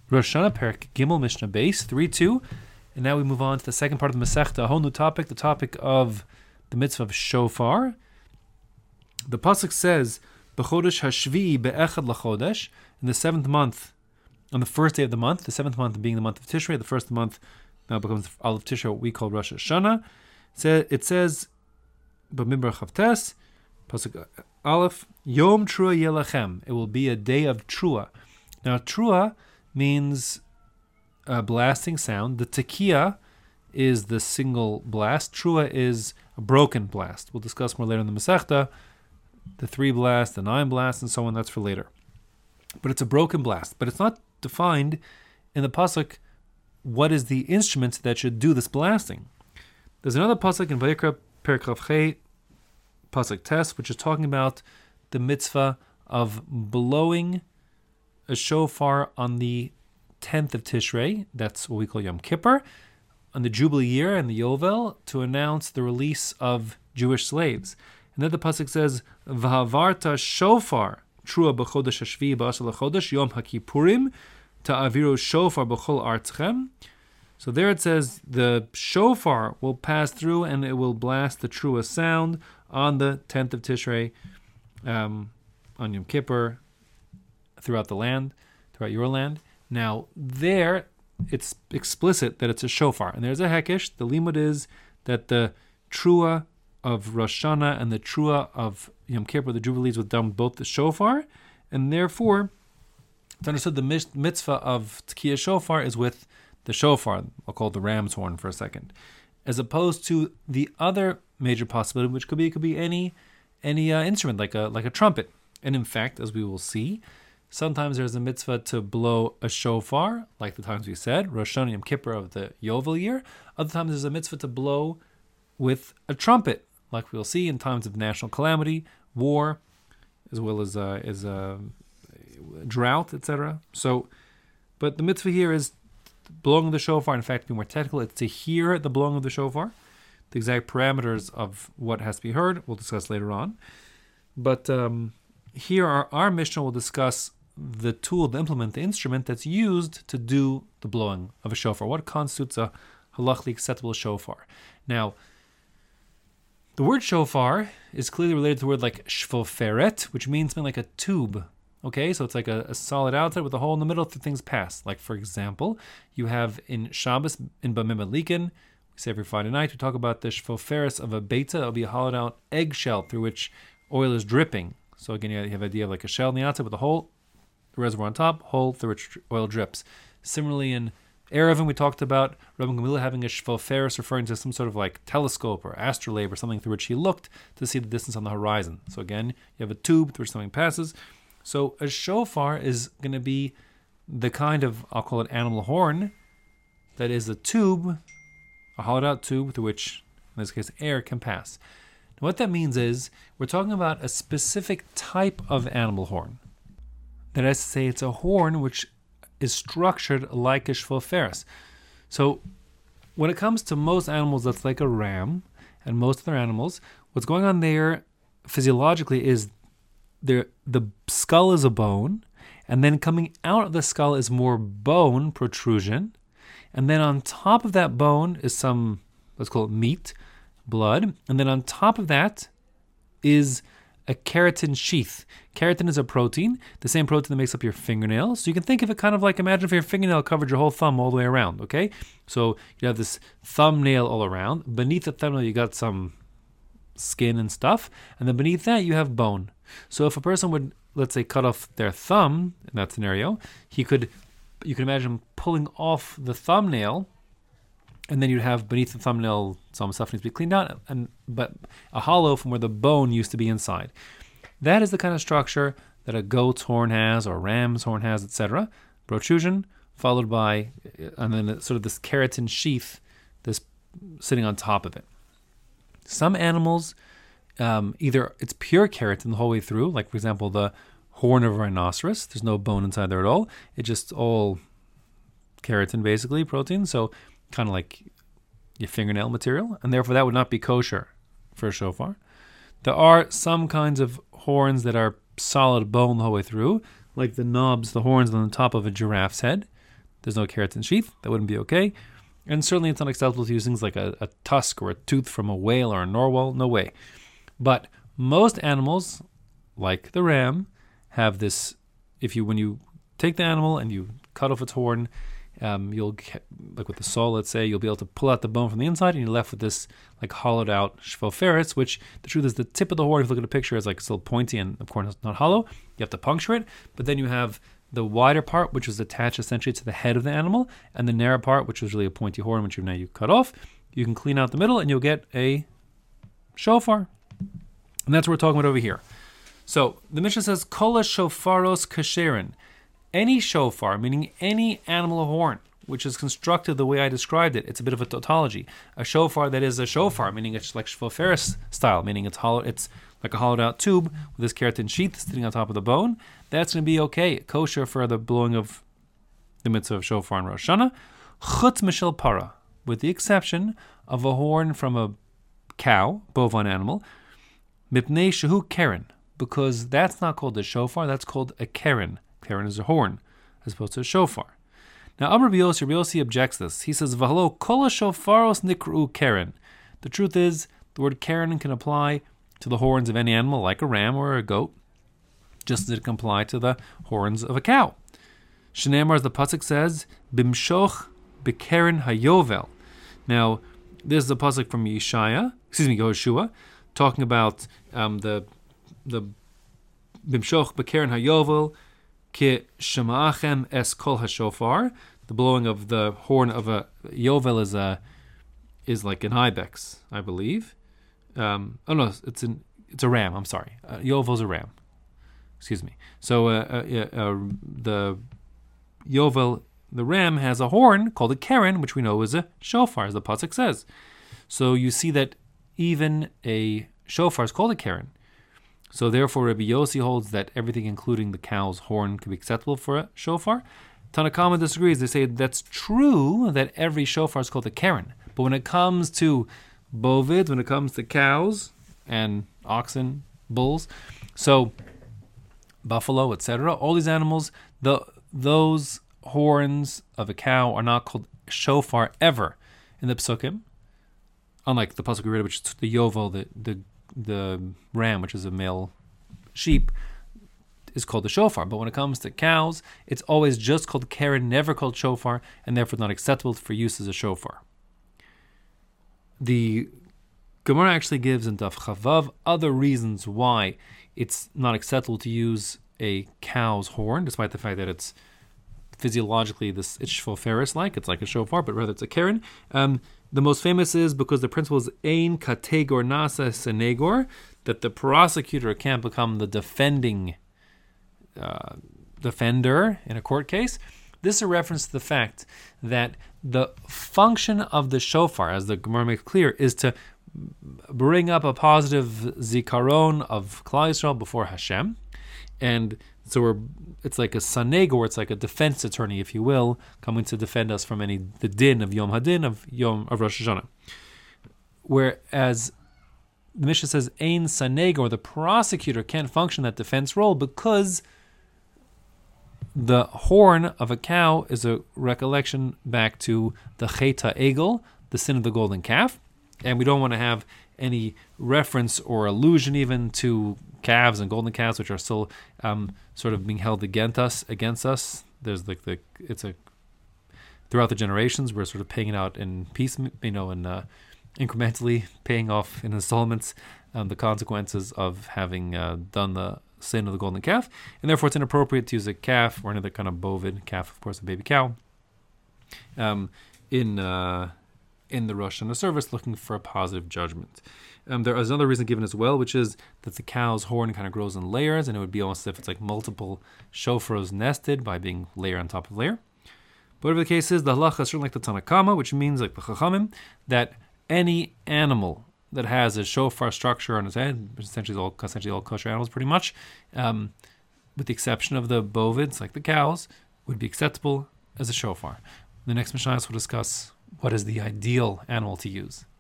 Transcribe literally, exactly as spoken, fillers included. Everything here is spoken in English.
Rosh Hashanah, Perek Gimel, Mishnah Beis, three two. And now we move on to the second part of the Masechta, a whole new topic, the topic of the mitzvah of shofar. The pasuk says, "B'chodesh hashvi'i be'echad lachodesh," in the seventh month, on the first day of the month, the seventh month being the month of Tishrei, the first month now becomes Aleph Tishrei, what we call Rosh Hashanah. It says, "B'mimbar chavtes," pasuk Aleph, "Yom Trua Yelachem." It will be a day of Trua. Now, Trua means a blasting sound. The tekiah is the single blast. Trua is a broken blast. We'll discuss more later in the Masechta. The three blasts, the nine blasts, and so on. That's for later. But it's a broken blast. But it's not defined in the pasuk what is the instrument that should do this blasting. There's another pasuk in Vayikra Perek Chavchei, pasuk Tes, which is talking about the mitzvah of blowing a shofar on the tenth of Tishrei. That's what we call Yom Kippur, on the Jubilee year and the Yovel, to announce the release of Jewish slaves. And then the pasuk says, "V'havarta shofar trua b'chodesh hashvi'i b'asar lachodesh Yom HaKippurim ta'aviru shofar b'chol artchem." So there it says the shofar will pass through and it will blast the trua sound on the tenth of Tishrei, um, on Yom Kippur, throughout the land, throughout your land. Now, there, it's explicit that it's a shofar. And there's a hekesh. The limud is that the trua of Rosh Hashanah and the trua of Yom Kippur, the Jubilees, with done both the shofar. And therefore, it's understood the mitzvah of Tkiyah shofar is with the shofar. I'll call it the ram's horn for a second. As opposed to the other major possibility, which could be, it could be any any uh, instrument, like a like a trumpet. And in fact, as we will see, sometimes there's a mitzvah to blow a shofar, like the times we said, Rosh Hashanah, Yom Kippur of the Yovel year. Other times there's a mitzvah to blow with a trumpet, like we'll see in times of national calamity, war, as well as uh, as uh, drought, et cetera. So, but the mitzvah here is blowing of the shofar. In fact, to be more technical, it's to hear the blowing of the shofar. The exact parameters of what has to be heard, we'll discuss later on. But um, here, our, our Mishnah will discuss the tool, the implement, the instrument that's used to do the blowing of a shofar. What constitutes a halachically acceptable shofar? Now, the word shofar is clearly related to the word like shvoferet, which means something like a tube. Okay, so it's like a, a solid outside with a hole in the middle so things pass. Like, for example, you have in Shabbos, in Bamim Alikin, we say every Friday night, we talk about the shvoferes of a beta. It'll be a hollowed out eggshell through which oil is dripping. So again, you have the idea of like a shell on the outside with a hole, the reservoir on top, hole through which oil drips. Similarly, in Erevin, we talked about Rabbi Gamliel having a shvoferes, referring to some sort of like telescope or astrolabe or something through which he looked to see the distance on the horizon. So again, you have a tube through which something passes. So a shofar is going to be the kind of, I'll call it animal horn, that is a tube, a hollowed out tube through which, in this case, air can pass. Now what that means is we're talking about a specific type of animal horn. That is to say, it's a horn which is structured like a shvoferes. So when it comes to most animals, that's like a ram, and most other animals, what's going on there physiologically is there the skull is a bone, and then coming out of the skull is more bone protrusion, and then on top of that bone is some, let's call it meat, blood, and then on top of that is a keratin sheath. Keratin is a protein, the same protein that makes up your fingernail. So you can think of it kind of like, imagine if your fingernail covered your whole thumb all the way around, okay? So you have this thumbnail all around. Beneath the thumbnail, you got some skin and stuff, and then beneath that, you have bone. So if a person would, let's say, cut off their thumb, in that scenario, he could, you can imagine pulling off the thumbnail, and then you'd have beneath the thumbnail some stuff needs to be cleaned out, and but a hollow from where the bone used to be inside. That is the kind of structure that a goat's horn has, or a ram's horn has, et cetera. Protrusion, followed by, and then sort of this keratin sheath, this sitting on top of it. Some animals, um, either it's pure keratin the whole way through, like for example the horn of a rhinoceros. There's no bone inside there at all. It's just all keratin, basically, protein. So kind of like your fingernail material, and therefore that would not be kosher for a shofar. There are some kinds of horns that are solid bone the whole way through, like the knobs, the horns on the top of a giraffe's head. there's no keratin sheath, that wouldn't be okay. And certainly it's not acceptable to use things like a, a tusk or a tooth from a whale or a narwhal, no way. But most animals, like the ram, have this, if you, when you take the animal and you cut off its horn, um, you'll, get, like with the saw, let's say, you'll be able to pull out the bone from the inside and you're left with this like hollowed out shvoferis, which the truth is the tip of the horn, if you look at a picture, is like still pointy and of course it's not hollow. You have to puncture it, but then you have the wider part, which is attached essentially to the head of the animal, and the narrow part, which is really a pointy horn, which you now you cut off. You can clean out the middle, and you'll get a shofar, and that's what we're talking about over here. So the Mishnah says, "Kola shofaros kasherin," any shofar, meaning any animal of horn, which is constructed the way I described it. It's a bit of a tautology. A shofar that is a shofar, meaning it's like shvoferis style, meaning it's hollow. It's like a hollowed out tube with this keratin sheath sitting on top of the bone. That's going to be okay, kosher for the blowing of the mitzvah of shofar and Rosh Hashanah. Chutz mishel para, with the exception of a horn from a cow, bovine animal, mipnei shehu keren, because that's not called a shofar, that's called a keren. Keren is a horn, as opposed to a shofar. Now, Amar Rabbi Yossi, Rabbi Yossi objects this. He says, "V'halo kol shofaros nikru keren." The truth is, the word keren can apply to the horns of any animal, like a ram or a goat, just as it can apply to the horns of a cow. Shneimar, as the pasuk says, "Bimshoch bekeren hayovel." Now, this is a pasuk from Yeshaya, excuse me, Yehoshua, talking about um, the the bimshoch bekeren hayovel ki shema'achem es kol hashofar. The blowing of the horn of a yovel is a is like an ibex, I believe. Um, oh no, it's an it's a ram. I'm sorry, uh, yovel's a ram. Excuse me. So uh, uh, uh, the yovel, the ram, has a horn called a keren, which we know is a shofar, as the pasuk says. So you see that even a shofar is called a keren. So therefore, Rabbi Yossi holds that everything, including the cow's horn, can be acceptable for a shofar. Tanna Kama disagrees. They say that's true that every shofar is called a keren, but when it comes to bovid, when it comes to cows and oxen, bulls, so buffalo, et cetera, all these animals, the those horns of a cow are not called shofar ever in the psukim. Unlike the pasuk we read, which is the yovel, the the the ram, which is a male sheep, is called the shofar. But when it comes to cows, it's always just called keren, never called shofar, and therefore not acceptable for use as a shofar. The Gemara actually gives in Daf Chavav other reasons why it's not acceptable to use a cow's horn, despite the fact that it's physiologically this it's shvoferis like, it's like a shofar, but rather it's a keren. Um, the most famous is because the principle is ein kategor nasa senegor, that the prosecutor can't become the defending uh, defender in a court case. This is a reference to the fact that the function of the shofar, as the Gemara makes clear, is to bring up a positive zikaron of Klal Yisrael before Hashem. And so we're, it's like a sanegor, it's like a defense attorney, if you will, coming to defend us from any the din of Yom Hadin, of Yom of Rosh Hashanah. Whereas the Mishnah says, ein sanegor, the prosecutor can't function that defense role because the horn of a cow is a recollection back to the Cheta Egel, the sin of the golden calf. And we don't want to have any reference or allusion even to calves and golden calves, which are still um, sort of being held against us. Against us, there's like the it's a throughout the generations we're sort of paying it out in piece, you know, and uh, incrementally paying off in installments um, the consequences of having uh, done the sin of the golden calf, and therefore it's inappropriate to use a calf or another kind of bovid calf, of course, a baby cow, um, in. Uh, in the Rosh Hashanah service, looking for a positive judgment. Um, there is another reason given as well, which is that the cow's horn kind of grows in layers, and it would be almost as if it's like multiple shofars nested by being layer on top of layer. But whatever the case is, the halacha is certainly like the Tanna Kama, which means, like the Chachamim, that any animal that has a shofar structure on its head, which essentially is all, essentially all kosher animals pretty much, um, with the exception of the bovids, like the cows, would be acceptable as a shofar. The next Mishnah will discuss what is the ideal animal to use.